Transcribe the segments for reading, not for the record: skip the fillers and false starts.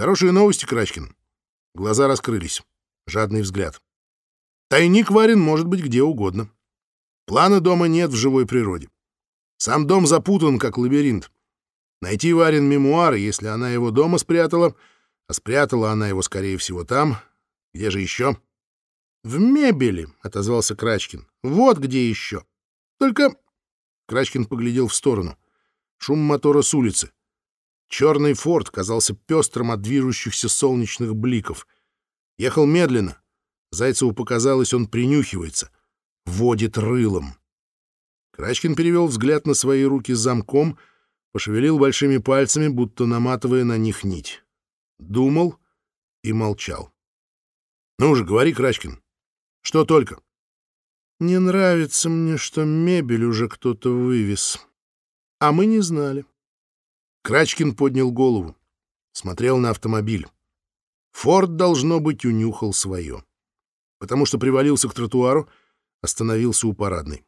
Хорошие новости, Крачкин. Глаза раскрылись. Жадный взгляд. Тайник Варин может быть где угодно. Плана дома нет в живой природе. Сам дом запутан, как лабиринт. Найти Варин мемуары, если она его дома спрятала, а спрятала она его, скорее всего, там. Где же еще? — В мебели, — отозвался Крачкин. — Вот где еще. Только... Крачкин поглядел в сторону. Шум мотора с улицы. Черный форт казался пестрым от движущихся солнечных бликов. Ехал медленно. Зайцеву показалось, он принюхивается. Водит рылом. Крачкин перевел взгляд на свои руки с замком, пошевелил большими пальцами, будто наматывая на них нить. Думал и молчал. — Ну же, говори, Крачкин. Что только? — Не нравится мне, что мебель уже кто-то вывез. А мы не знали. Крачкин поднял голову. Смотрел на автомобиль. Форд, должно быть, унюхал свое. Потому что привалился к тротуару, остановился у парадной.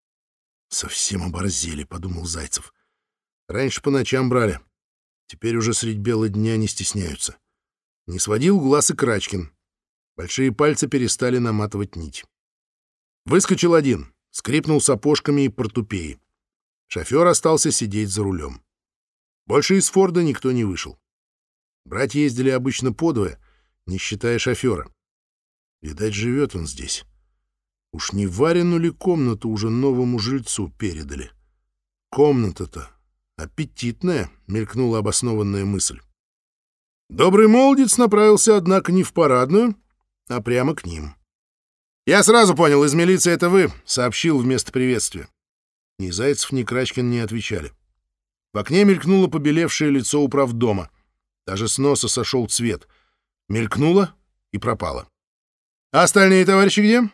«Совсем оборзели», — подумал Зайцев. «Раньше по ночам брали. Теперь уже средь бела дня не стесняются». Не сводил глаз и Крачкин. Большие пальцы перестали наматывать нить. Выскочил один, скрипнул сапожками и портупеей. Шофер остался сидеть за рулем. Больше из Форда никто не вышел. Братья ездили обычно подвое, не считая шофера. Видать, живет он здесь. Уж не Варину ли комнату уже новому жильцу передали? Комната-то аппетитная, мелькнула обоснованная мысль. Добрый молодец направился, однако, не в парадную, а прямо к ним. «Я сразу понял, из милиции это вы», — сообщил вместо приветствия. Ни Зайцев, ни Крачкин не отвечали. В окне мелькнуло побелевшее лицо управдома. Даже с носа сошел цвет. Мелькнуло и пропало. «А остальные товарищи где?»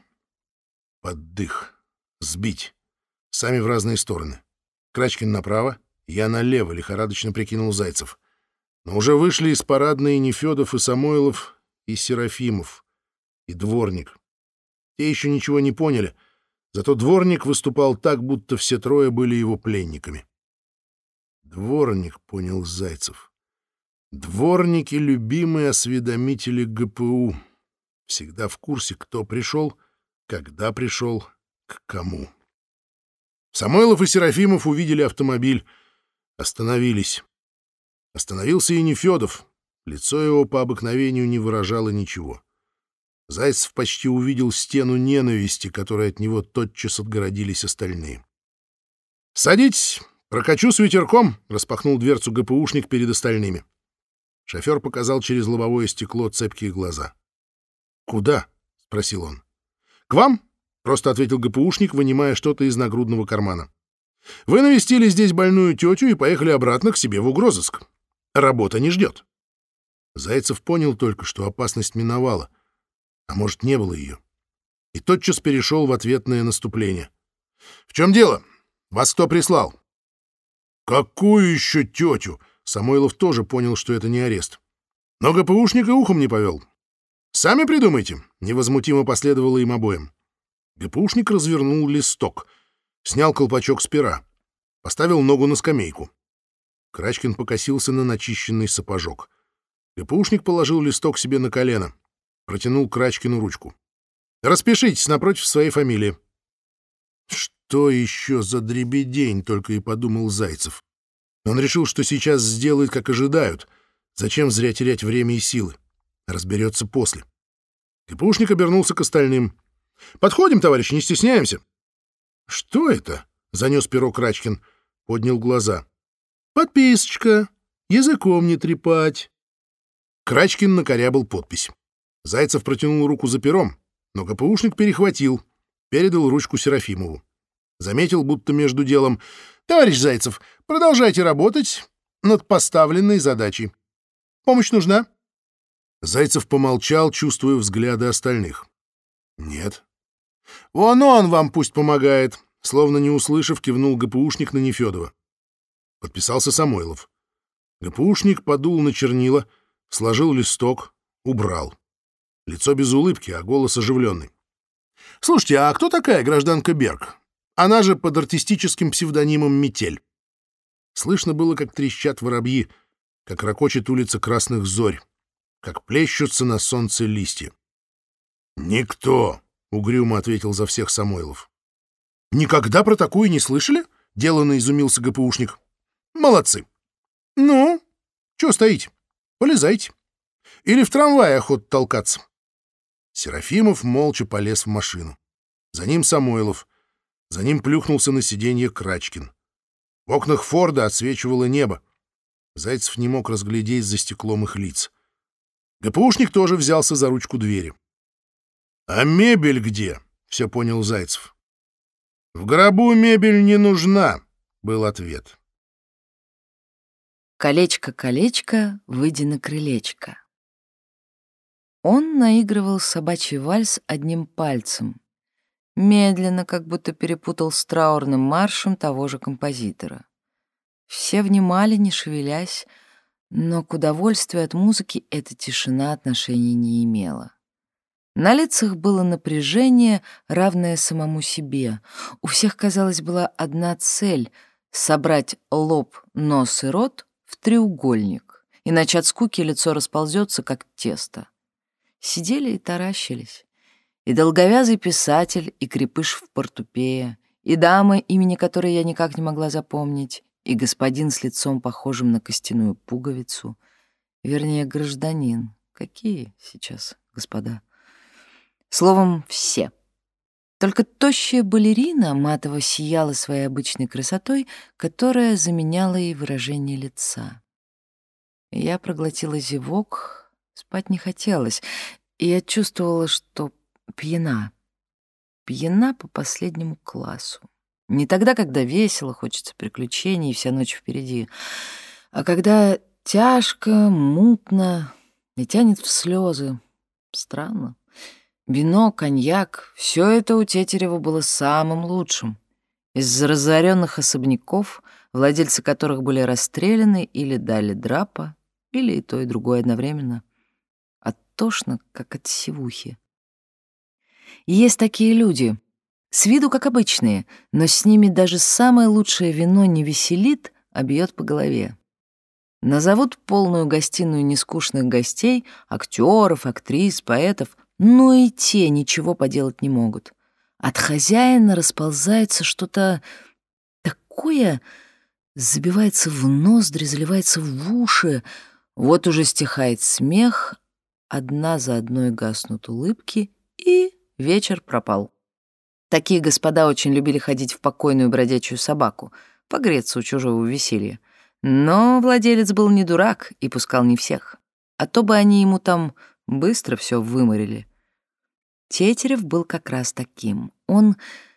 Под дых. Сбить. Сами в разные стороны. Крачкин направо, я налево, лихорадочно прикинул Зайцев. Но уже вышли из парадной и Нефёдов, и Самойлов, и Серафимов, и дворник. Те еще ничего не поняли, зато дворник выступал так, будто все трое были его пленниками. Дворник, понял Зайцев. Дворники — любимые осведомители ГПУ. Всегда в курсе, кто пришел, когда пришел, к кому. Самойлов и Серафимов увидели автомобиль. Остановились. Остановился и Нефёдов. Лицо его по обыкновению не выражало ничего. Зайцев почти увидел стену ненависти, которой от него тотчас отгородились остальные. «Садитесь, прокачу с ветерком», — распахнул дверцу ГПУшник перед остальными. Шофер показал через лобовое стекло цепкие глаза. «Куда?» — спросил он. «К вам», — просто ответил ГПУшник, вынимая что-то из нагрудного кармана. «Вы навестили здесь больную тетю и поехали обратно к себе в угрозыск. Работа не ждет». Зайцев понял только, что опасность миновала, а может, не было ее. И тотчас перешел в ответное наступление. «В чем дело? Вас кто прислал?» «Какую еще тетю?» Самойлов тоже понял, что это не арест. Но ГПУшник и ухом не повел. «Сами придумайте», — невозмутимо последовало им обоим. ГПУшник развернул листок, снял колпачок с пера, поставил ногу на скамейку. Крачкин покосился на начищенный сапожок. ГПУшник положил листок себе на колено, протянул Крачкину ручку. «Распишитесь напротив своей фамилии». «Что еще за дребедень?» — только и подумал Зайцев. Он решил, что сейчас сделает, как ожидают. Зачем зря терять время и силы? Разберется после. ГПУшник обернулся к остальным. «Подходим, товарищи, не стесняемся». «Что это?» — занес перо Крачкин. Поднял глаза. «Подписочка. Языком не трепать». Крачкин накорябал подпись. Зайцев протянул руку за пером, но ГПУшник перехватил, передал ручку Серафимову. Заметил, будто между делом: «Товарищ Зайцев, продолжайте работать над поставленной задачей. Помощь нужна?» Зайцев помолчал, чувствуя взгляды остальных. «Нет». «Вон он вам пусть помогает», — словно не услышав, кивнул ГПУшник на Нефёдова. Подписался Самойлов. ГПУшник подул на чернила, сложил листок, убрал. Лицо без улыбки, а голос оживленный. «Слушайте, а кто такая гражданка Берг? Она же под артистическим псевдонимом Метель». Слышно было, как трещат воробьи, как рокочет улица Красных Зорь, как плещутся на солнце листья. «Никто», — угрюмо ответил за всех Самойлов. «Никогда про такое не слышали?» — деланно изумился ГПУшник. «Молодцы. Ну, чего стоите? Полезайте. Или в трамвае охота толкаться». Серафимов молча полез в машину. За ним Самойлов. За ним плюхнулся на сиденье Крачкин. В окнах Форда отсвечивало небо. Зайцев не мог разглядеть за стеклом их лиц. ГПУшник тоже взялся за ручку двери. «А мебель где?» — все понял Зайцев. «В гробу мебель не нужна», — был ответ. «Колечко, колечко, выйди на крылечко». Он наигрывал собачий вальс одним пальцем, медленно, как будто перепутал с траурным маршем того же композитора. Все внимали, не шевелясь, но к удовольствию от музыки эта тишина отношения не имела. На лицах было напряжение, равное самому себе. У всех, казалось, была одна цель — собрать лоб, нос и рот в треугольник, иначе от скуки лицо расползется, как тесто. Сидели и таращились. И долговязый писатель, и крепыш в портупее, и дама, имени которой я никак не могла запомнить, и господин с лицом, похожим на костяную пуговицу. Вернее, гражданин. Какие сейчас, господа? Словом, все. Только тощая балерина матово сияла своей обычной красотой, которая заменяла ей выражение лица. Я проглотила зевок, спать не хотелось, и я чувствовала, что пьяна. Пьяна по последнему классу. Не тогда, когда весело, хочется приключений и вся ночь впереди, а когда тяжко, мутно и тянет в слезы. Странно. Вино, коньяк — все это у Тетерева было самым лучшим. Из разоренных особняков, владельцы которых были расстреляны или дали драпа, или и то, и другое одновременно. А тошно, как от сивухи. Есть такие люди, с виду как обычные, но с ними даже самое лучшее вино не веселит, а бьет по голове. Назовут полную гостиную нескучных гостей, актеров, актрис, поэтов, но и те ничего поделать не могут. От хозяина расползается что-то такое, забивается в ноздри, заливается в уши. Вот уже стихает смех, одна за одной гаснут улыбки, и вечер пропал. Такие господа очень любили ходить в покойную бродячую собаку, погреться у чужого веселья. Но владелец был не дурак и пускал не всех. А то бы они ему там быстро все выморили. Тетерев был как раз таким. Он...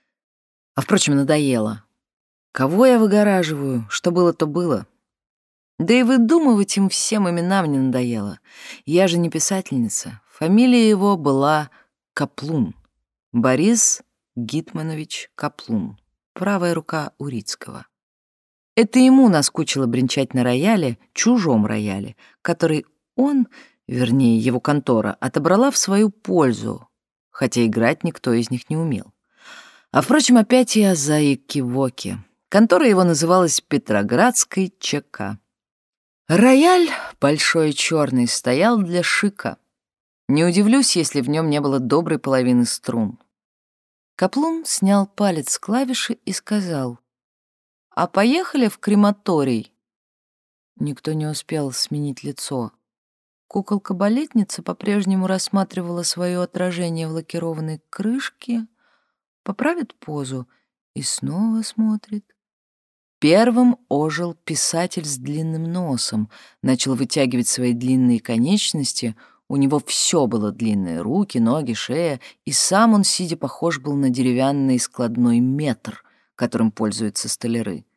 А, впрочем, надоело. Кого я выгораживаю? Что было, то было. Да и выдумывать им всем имена мне надоело. Я же не писательница. Фамилия его была Каплун. Борис Гитманович Каплун. Правая рука Урицкого. Это ему наскучило бренчать на рояле, чужом рояле, который он, вернее, его контора, отобрала в свою пользу, хотя играть никто из них не умел. А, впрочем, опять я за экивоки. Контора его называлась Петроградской ЧК. Рояль, большой и черный, стоял для шика. Не удивлюсь, если в нем не было доброй половины струн. Каплун снял палец с клавиши и сказал: «А поехали в крематорий?» Никто не успел сменить лицо. Куколка-балетница по-прежнему рассматривала свое отражение в лакированной крышке, поправит позу и снова смотрит. Первым ожил писатель с длинным носом, начал вытягивать свои длинные конечности. У него все было длинное — руки, ноги, шея, и сам он, сидя, похож был на деревянный складной метр, которым пользуются столяры.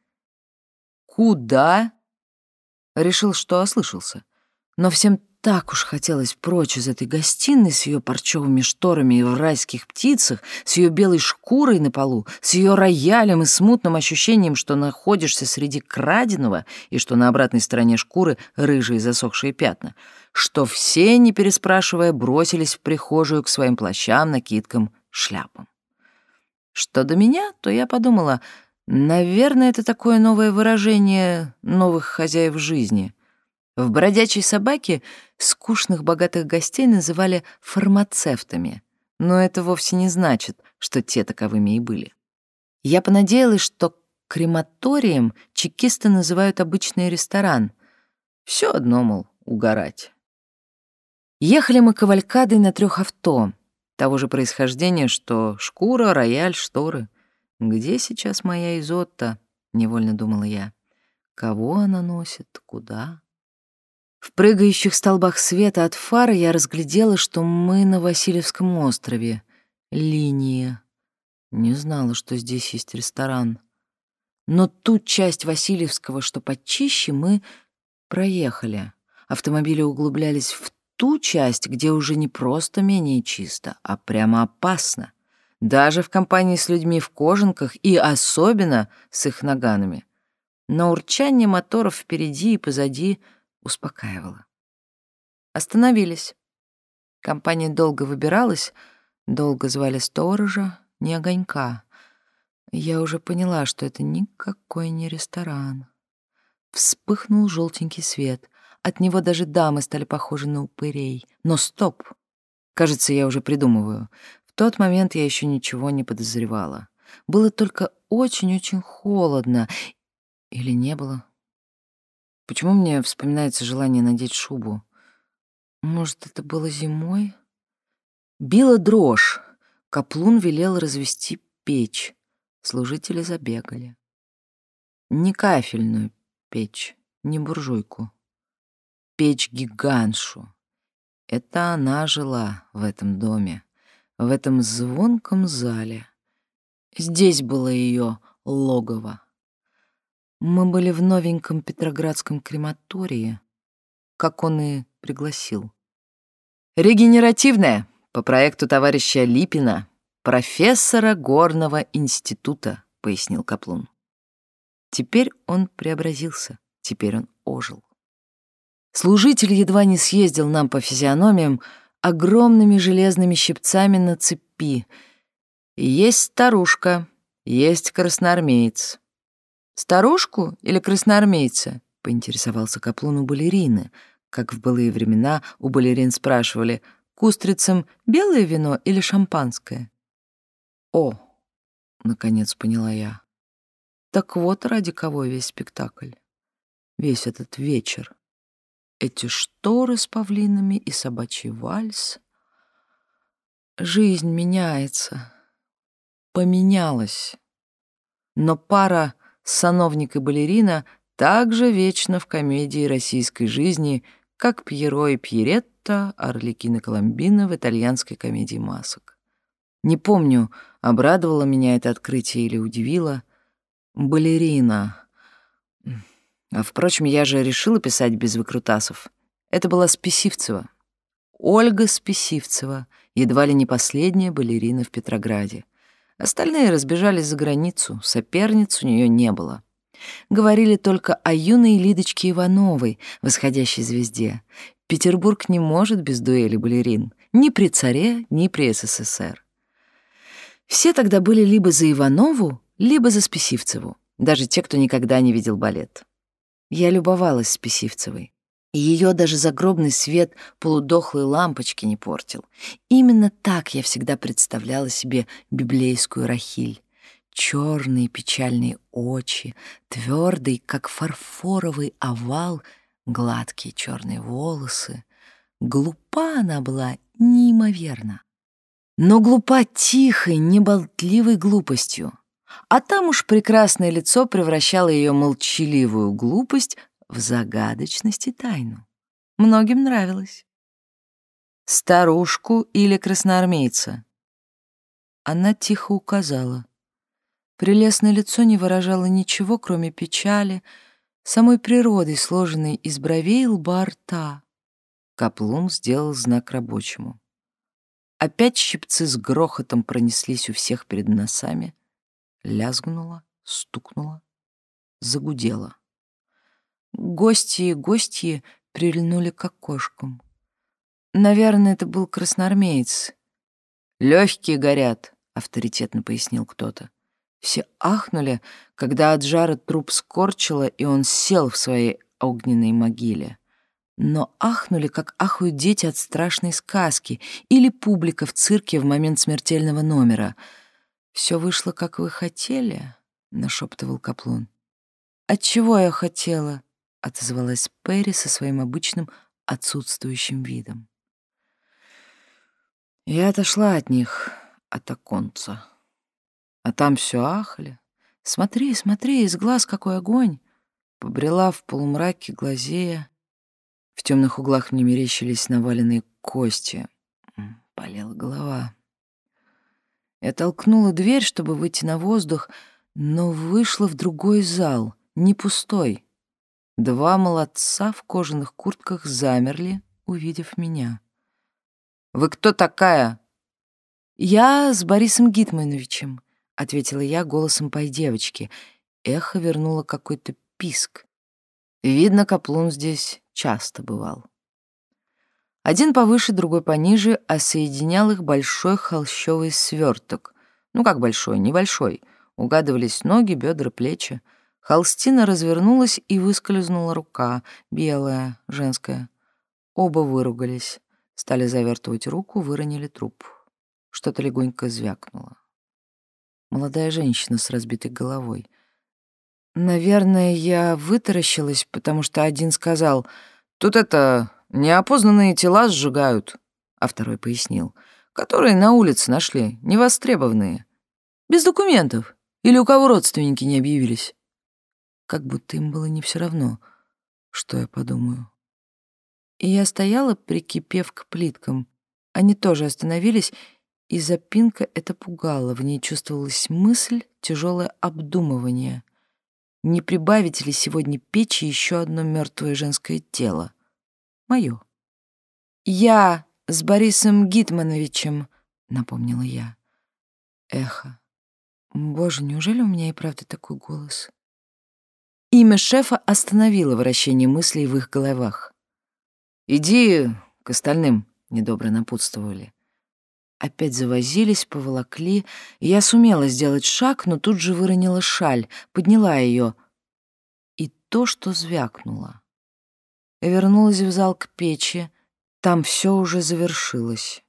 «Куда?» Решил, что ослышался. Но всем так уж хотелось прочь из этой гостиной с ее парчевыми шторами и в райских птицах, с ее белой шкурой на полу, с ее роялем и смутным ощущением, что находишься среди краденого и что на обратной стороне шкуры рыжие засохшие пятна, что все, не переспрашивая, бросились в прихожую к своим плащам, накидкам, шляпам. Что до меня, то я подумала, наверное, это такое новое выражение новых хозяев жизни. В «Бродячей собаке» скучных богатых гостей называли фармацевтами, но это вовсе не значит, что те таковыми и были. Я понадеялась, что крематорием чекисты называют обычный ресторан. Все одно, мол, угорать. Ехали мы кавалькадой на 3 авто, того же происхождения, что шкура, рояль, шторы. «Где сейчас моя Изотта?» — невольно думала я. «Кого она носит? Куда?» В прыгающих столбах света от фары я разглядела, что мы на Васильевском острове. Линия. Не знала, что здесь есть ресторан. Но ту часть Васильевского, что почище, мы проехали. Автомобили углублялись в ту часть, где уже не просто менее чисто, а прямо опасно. Даже в компании с людьми в кожанках и особенно с их наганами. Но урчание моторов впереди и позади успокаивало. Остановились. Компания долго выбиралась, долго звали сторожа, ни огонька. Я уже поняла, что это никакой не ресторан. Вспыхнул желтенький свет. От него даже дамы стали похожи на упырей. Но стоп! Кажется, я уже придумываю. В тот момент я еще ничего не подозревала. Было только очень-очень холодно. Или не было? Почему мне вспоминается желание надеть шубу? Может, это было зимой? Била дрожь. Каплун велел развести печь. Служители забегали. Не кафельную печь, не буржуйку. Печь-гигантшу. Это она жила в этом доме, в этом звонком зале. Здесь было ее логово. Мы были в новеньком Петроградском крематории, как он и пригласил. «Регенеративная, по проекту товарища Липина, профессора Горного института», — пояснил Каплун. Теперь он преобразился, теперь он ожил. Служитель едва не съездил нам по физиономиям огромными железными щипцами на цепи. Есть старушка, есть красноармеец. «Старушку или красноармейца?» — поинтересовался Каплун у балерины, как в былые времена у балерин спрашивали, к устрицам белое вино или шампанское. «О!» — наконец поняла я. Так вот ради кого весь спектакль, весь этот вечер. Эти шторы с павлинами и собачий вальс. Жизнь меняется, поменялась. Но пара сановник и балерина так же вечна в комедии российской жизни, как Пьеро и Пьеретта, Арлекин и Коломбина в итальянской комедии масок. Не помню, обрадовало меня это открытие или удивило. Балерина. А, впрочем, я же решила писать без выкрутасов. Это была Списивцева. Ольга Списивцева, едва ли не последняя балерина в Петрограде. Остальные разбежались за границу, соперниц у нее не было. Говорили только о юной Лидочке Ивановой, восходящей звезде. Петербург не может без дуэли балерин. Ни при царе, ни при СССР. Все тогда были либо за Иванову, либо за Списивцеву, даже те, кто никогда не видел балет. Я любовалась Списивцевой. Ее даже загробный свет полудохлой лампочки не портил. Именно так я всегда представляла себе библейскую Рахиль. Черные печальные очи, твердый, как фарфоровый овал, гладкие черные волосы. Глупа она была неимоверно. Но глупа тихой, неболтливой глупостью. А там уж прекрасное лицо превращало ее молчаливую глупость в загадочность и тайну. Многим нравилось. «Старушку или красноармейца?» Она тихо указала. Прелестное лицо не выражало ничего, кроме печали, самой природой, сложенной из бровей, лба, рта. Каплун сделал знак рабочему. Опять щипцы с грохотом пронеслись у всех перед носами. Лязгнуло, стукнуло, загудело. Гости прильнули к окошкам. Наверное, это был красноармеец. «Легкие горят», — авторитетно пояснил кто-то. Все ахнули, когда от жара труп скорчило, и он сел в своей огненной могиле. но ахнули, как ахают дети от страшной сказки или публика в цирке в момент смертельного номера. «Все вышло, как вы хотели?» — нашептывал Каплун. «Отчего я хотела?» — отозвалась Перри со своим обычным отсутствующим видом. Я отошла от них, от оконца. А там все ахали. «Смотри, смотри, из глаз какой огонь!» Побрела в полумраке, глазея. В темных углах мне мерещились наваленные кости. Болела голова. Я толкнула дверь, чтобы выйти на воздух, но вышла в другой зал, не пустой. Два молодца в кожаных куртках замерли, увидев меня. «Вы кто такая?» «Я с Борисом Гитмановичем», — ответила я голосом пой-девочки. Эхо вернуло какой-то писк. Видно, Каплун здесь часто бывал. Один повыше, другой пониже, а соединял их большой холщовый сверток. Ну, как большой, небольшой. Угадывались ноги, бедра, плечи. Холстина развернулась, и выскользнула рука, белая, женская. Оба выругались. Стали завертывать руку, выронили труп. Что-то легонько звякнуло. Молодая женщина с разбитой головой. Наверное, я вытаращилась, потому что один сказал: «Тут неопознанные тела сжигают», а второй пояснил: «которые на улице нашли, невостребованные, без документов, или у кого родственники не объявились». Как будто им было не все равно, что я подумаю. И я стояла, прикипев к плиткам. Они тоже остановились, и запинка эта пугала. В ней чувствовалась мысль, тяжелое обдумывание. Не прибавить ли сегодня печи еще одно мертвое женское тело? Мое. «Я с Борисом Гитмановичем», — напомнила я. Эхо. Боже, неужели у меня и правда такой голос? Имя шефа остановило вращение мыслей в их головах. «Иди к остальным», — недобро напутствовали. Опять завозились, поволокли. Я сумела сделать шаг, но тут же выронила шаль, подняла ее. И то, что звякнуло. Я вернулась в зал к печи. Там все уже завершилось.